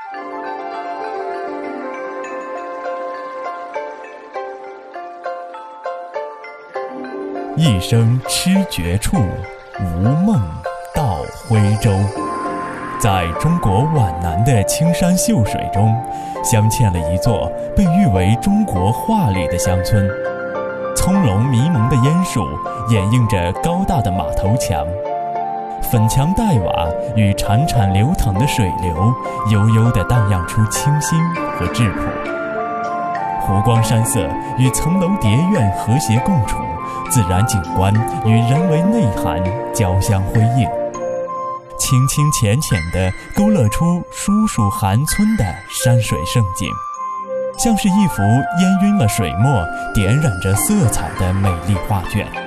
一生痴绝处，无梦到徽州。在中国皖南的青山秀水中，镶嵌了一座被誉为中国画里的乡村。葱茏迷蒙的烟树掩映着高大的马头墙，粉墙黛瓦与潺潺流淌的水流悠悠地荡漾出清新和质朴。湖光山色与层楼叠院和谐共处，自然景观与人为内涵交相辉映，清清浅浅地勾勒出叔蜀韩村的山水胜景，像是一幅氤氲了水墨、点染着色彩的美丽画卷。